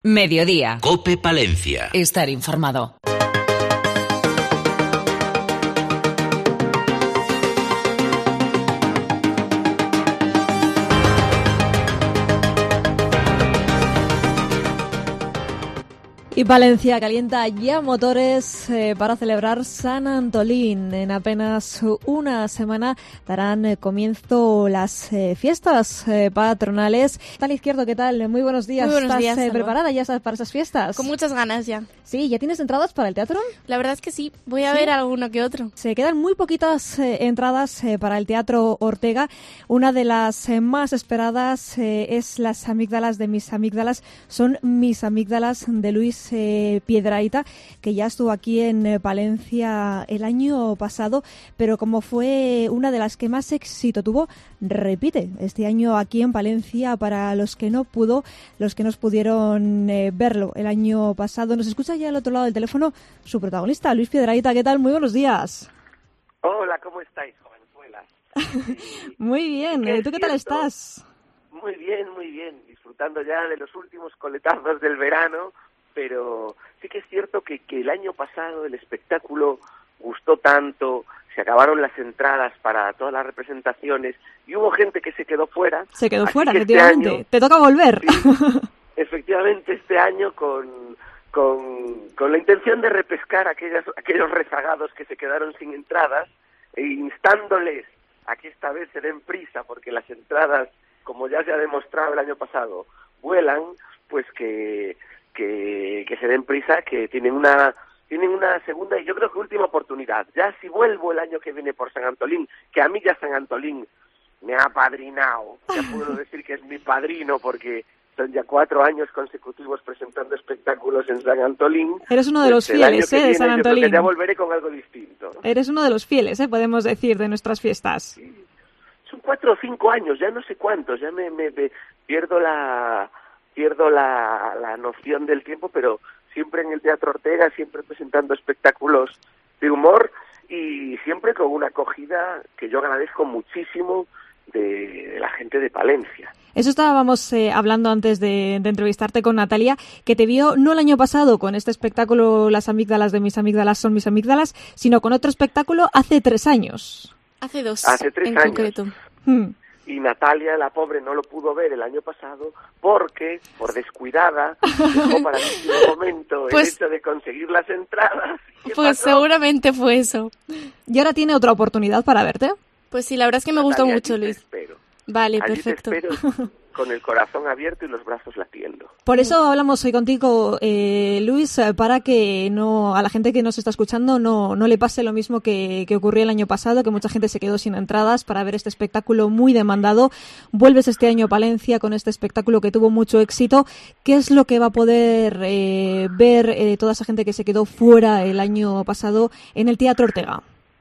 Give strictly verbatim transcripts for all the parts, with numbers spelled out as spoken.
Mediodía. COPE Palencia. Estar informado. Y Palencia calienta ya motores eh, para celebrar San Antolín. En apenas una semana darán eh, comienzo las eh, fiestas eh, patronales. Tal Izquierdo, ¿qué tal? Muy buenos días. Muy buenos ¿Estás días, eh, Salva. preparada ya para esas fiestas? Con muchas ganas ya. Sí, ¿ya tienes entradas para el teatro? La verdad es que sí. Voy a ¿Sí? ver alguno que otro. Se quedan muy poquitas eh, entradas eh, para el Teatro Ortega. Una de las eh, más esperadas eh, es Las amígdalas de mis amígdalas. Son Mis amígdalas de Luis eh, Piedrahita, que ya estuvo aquí en eh, Palencia el año pasado, pero como fue una de las que más éxito tuvo, repite este año aquí en Palencia para los que no pudo, los que no pudieron eh, verlo el año pasado. Nos escucha ya al otro lado del teléfono su protagonista, Luis Piedrahita. ¿Qué tal? Muy buenos días. Hola, ¿cómo estáis, jovenzuelas? Muy bien. ¿Qué ¿Tú qué tal cierto? estás? Muy bien, muy bien. Disfrutando ya de los últimos coletazos del verano, pero sí que es cierto que, que el año pasado el espectáculo gustó tanto, se acabaron las entradas para todas las representaciones y hubo gente que se quedó fuera. Se quedó Así fuera, que efectivamente. este año, Te toca volver. sí, efectivamente, este año con, con, con la intención de repescar a aquellas, aquellos rezagados que se quedaron sin entradas e instándoles a que esta vez se den prisa porque las entradas, como ya se ha demostrado el año pasado, vuelan, pues que, que, que se den prisa, que tienen una tienen una segunda y yo creo que última oportunidad. Ya si vuelvo el año que viene por San Antolín, que a mí ya San Antolín me ha apadrinado, ya puedo decir que es mi padrino porque son ya cuatro años consecutivos presentando espectáculos en San Antolín. Eres uno de los Pues el año fieles, que ¿eh? De viene San yo creo Antolín. que ya volveré con algo distinto. Eres uno de los fieles, ¿eh? Podemos decir, de nuestras fiestas. Son cuatro o cinco años, ya no sé cuántos, ya me, me, me pierdo la pierdo la, la noción del tiempo, pero siempre en el Teatro Ortega, siempre presentando espectáculos de humor y siempre con una acogida que yo agradezco muchísimo de, de la gente de Palencia. Eso estábamos eh, hablando antes de, de entrevistarte con Natalia, que te vio no el año pasado con este espectáculo Las amígdalas de mis amígdalas son mis amígdalas, sino con otro espectáculo hace tres años. Hace dos, Hace tres en años. concreto. Hmm. Y Natalia, la pobre, no lo pudo ver el año pasado porque, por descuidada, dejó para el último momento Pues- el hecho de conseguir las entradas. ¿Qué Pues pasó? seguramente fue eso. Y ahora tiene otra oportunidad para verte. Pues sí, la verdad es que me gustó Natalia, mucho, allí te Luis. espero. Vale, Allí perfecto. te espero con el corazón abierto y los brazos latiendo. Por eso hablamos hoy contigo, eh, Luis, eh, para que no a la gente que nos está escuchando no, no le pase lo mismo que, que ocurrió el año pasado, que mucha gente se quedó sin entradas para ver este espectáculo muy demandado. Vuelves este año a Palencia con este espectáculo que tuvo mucho éxito. ¿Qué es lo que va a poder eh, ver eh, toda esa gente que se quedó fuera el año pasado en el Teatro Ortega?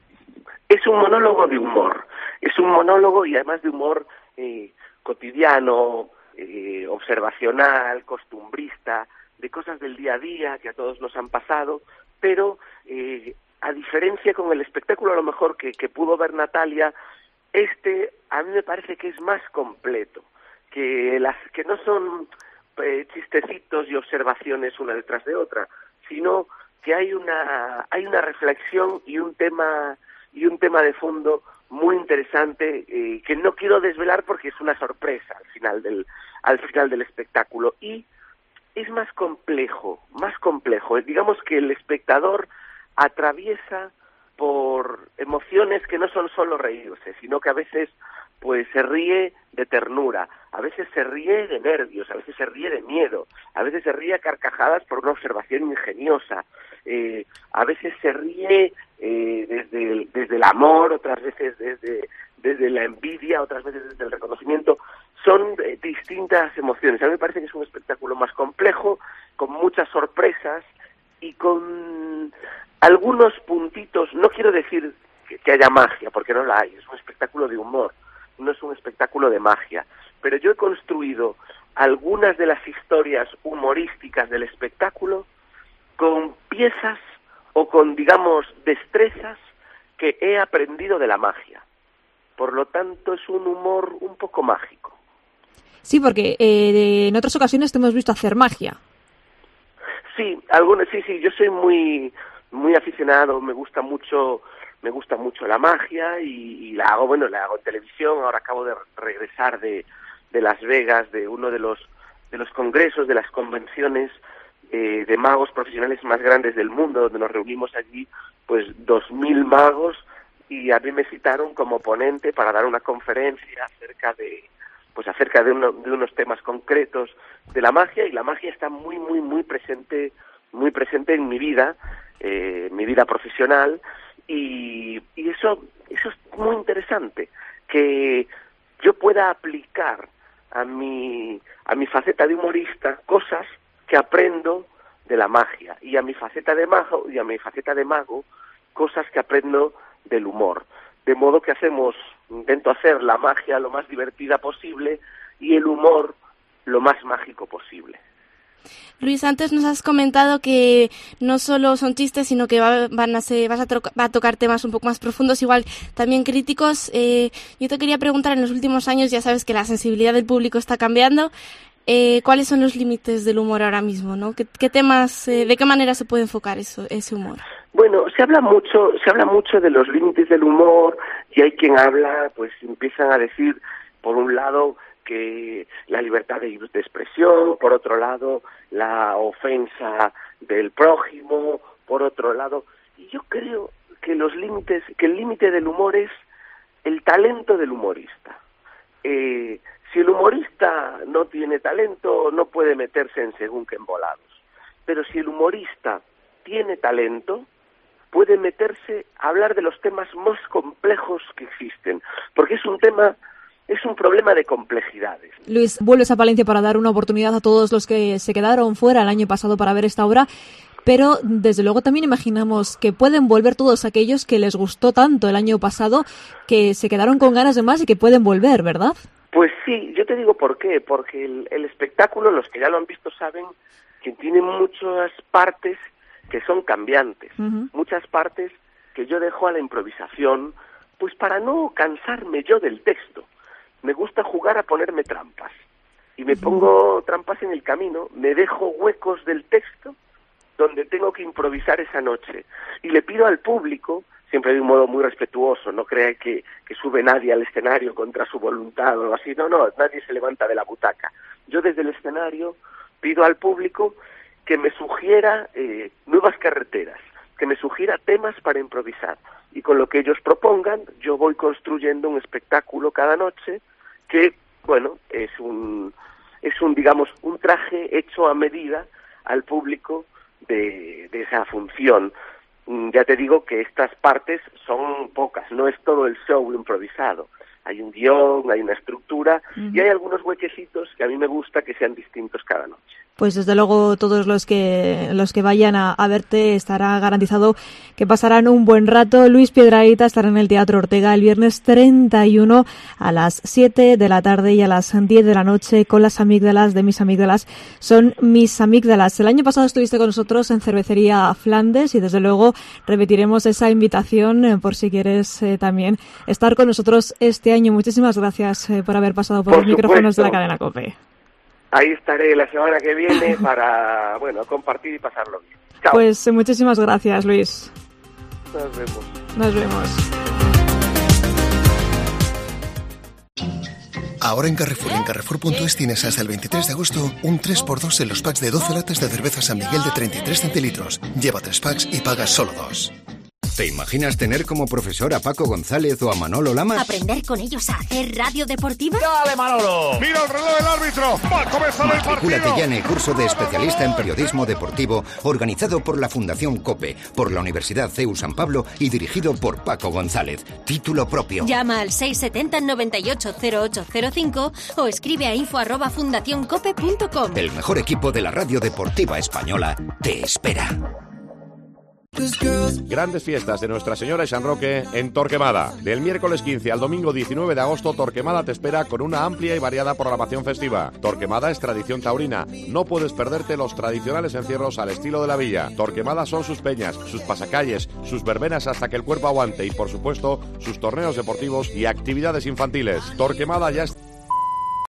Es un monólogo de humor. Es un monólogo y además de humor eh, cotidiano, eh, observacional, costumbrista, de cosas del día a día que a todos nos han pasado, pero eh, a diferencia con el espectáculo a lo mejor que, que pudo ver Natalia, este a mí me parece que es más completo, que las que no son eh, chistecitos y observaciones una detrás de otra, sino que hay una hay una reflexión y un tema y un tema de fondo muy interesante eh, que no quiero desvelar porque es una sorpresa al final del al final del espectáculo y es más complejo, más complejo. Digamos que el espectador atraviesa por emociones que no son solo reírse, sino que a veces pues se ríe de ternura, a veces se ríe de nervios, a veces se ríe de miedo, a veces se ríe a carcajadas por una observación ingeniosa, eh, a veces se ríe eh, desde, el, desde el amor, otras veces desde, desde la envidia, otras veces desde el reconocimiento. Son eh, distintas emociones. A mí me parece que es un espectáculo más complejo, con muchas sorpresas y con algunos puntitos, no quiero decir que, que haya magia, porque no la hay, es un espectáculo de humor, no es un espectáculo de magia, pero yo he construido algunas de las historias humorísticas del espectáculo con piezas o con, digamos, destrezas que he aprendido de la magia. Por lo tanto, es un humor un poco mágico. Sí, porque eh, en otras ocasiones te hemos visto hacer magia. Sí, algunos, sí, sí, yo soy muy muy aficionado, me gusta mucho me gusta mucho la magia y, y la hago, bueno, la hago en televisión. Ahora acabo de regresar de, de Las Vegas, de uno de los de los congresos, de las convenciones eh, de magos profesionales más grandes del mundo, donde nos reunimos allí, pues, dos mil magos, y a mí me citaron como ponente para dar una conferencia acerca de, pues, acerca de, uno, de unos temas concretos de la magia, y la magia está muy, muy, muy presente, muy presente en mi vida, eh, mi vida profesional, y, y eso, eso es muy interesante, que yo pueda aplicar a mi, a mi faceta de humorista cosas que aprendo de la magia, y a mi faceta de mago, y a mi faceta de mago, cosas que aprendo del humor. De modo que hacemos, intento hacer la magia lo más divertida posible y el humor lo más mágico posible. Luis, antes nos has comentado que no solo son chistes, sino que va, van a ser, vas a, troca, va a tocar temas un poco más profundos, igual también críticos. Eh, yo te quería preguntar, en los últimos años ya sabes que la sensibilidad del público está cambiando. Eh, ¿Cuáles son los límites del humor ahora mismo, ¿no? ¿Qué, qué temas, eh, de qué manera se puede enfocar eso, ese humor? Bueno, se habla mucho, se habla mucho de los límites del humor, y hay quien habla, pues empiezan a decir, por un lado, que la libertad de, de expresión, por otro lado, la ofensa del prójimo, por otro lado, y yo creo que los límites, que el límite del humor es el talento del humorista. Eh, si el humorista no tiene talento, no puede meterse en según qué embolados. Pero si el humorista tiene talento, puede meterse a hablar de los temas más complejos que existen, porque es un tema, es un problema de complejidades. Luis, vuelves a Palencia para dar una oportunidad a todos los que se quedaron fuera el año pasado para ver esta obra, pero desde luego también imaginamos que pueden volver todos aquellos que les gustó tanto el año pasado, que se quedaron con ganas de más y que pueden volver, ¿verdad? Pues sí, yo te digo por qué, porque el, el espectáculo, los que ya lo han visto saben que tiene muchas partes que son cambiantes, uh-huh. muchas partes que yo dejo a la improvisación, pues para no cansarme yo del texto. Me gusta jugar a ponerme trampas, y me uh-huh. pongo trampas en el camino, me dejo huecos del texto donde tengo que improvisar esa noche, y le pido al público, siempre de un modo muy respetuoso, no crea que, que sube nadie al escenario contra su voluntad o así, no, no, nadie se levanta de la butaca. Yo desde el escenario pido al público que me sugiera eh, nuevas carreteras, que me sugiera temas para improvisar, y con lo que ellos propongan yo voy construyendo un espectáculo cada noche que, bueno, es un, es un digamos, un traje hecho a medida al público de, de esa función. Ya te digo que estas partes son pocas, no es todo el show improvisado. Hay un guión, hay una estructura, uh-huh. y hay algunos huequecitos que a mí me gusta que sean distintos cada noche. Pues desde luego todos los que los que vayan a, a verte estará garantizado que pasarán un buen rato. Luis Piedrahita estará en el Teatro Ortega el viernes treinta y uno a las siete de la tarde y a las diez de la noche con las amígdalas de Mis Amígdalas. Son Mis Amígdalas. El año pasado estuviste con nosotros en Cervecería Flandes y desde luego repetiremos esa invitación eh, por si quieres eh, también estar con nosotros este año. Muchísimas gracias eh, por haber pasado por, por los supuesto. micrófonos de la cadena COPE. Ahí estaré la semana que viene para, bueno, compartir y pasarlo bien. Chao. Pues muchísimas gracias, Luis. Nos vemos. Nos vemos. Ahora en Carrefour, en Carrefour punto es tienes hasta el veintitrés de agosto un tres por dos en los packs de doce latas de cerveza San Miguel de treinta y tres centilitros. Lleva tres packs y pagas solo dos. ¿Te imaginas tener como profesor a Paco González o a Manolo Lamas? ¿Aprender con ellos a hacer radio deportiva? ¡Dale, Manolo! ¡Mira el reloj del árbitro! ¡Va a comenzar el partido! Matricúlate ya en el curso de especialista en periodismo deportivo organizado por la Fundación COPE, por la Universidad C E U San Pablo y dirigido por Paco González. Título propio. Llama al seis setenta noventa y ocho cero ocho cero cinco o escribe a info arroba fundacioncope punto com. El mejor equipo de la radio deportiva española te espera. Grandes fiestas de Nuestra Señora y San Roque en Torquemada. Del miércoles quince al domingo diecinueve de agosto, Torquemada te espera con una amplia y variada programación festiva. Torquemada es tradición taurina. No puedes perderte los tradicionales encierros al estilo de la villa. Torquemada son sus peñas, sus pasacalles, sus verbenas hasta que el cuerpo aguante y, por supuesto, sus torneos deportivos y actividades infantiles. Torquemada ya está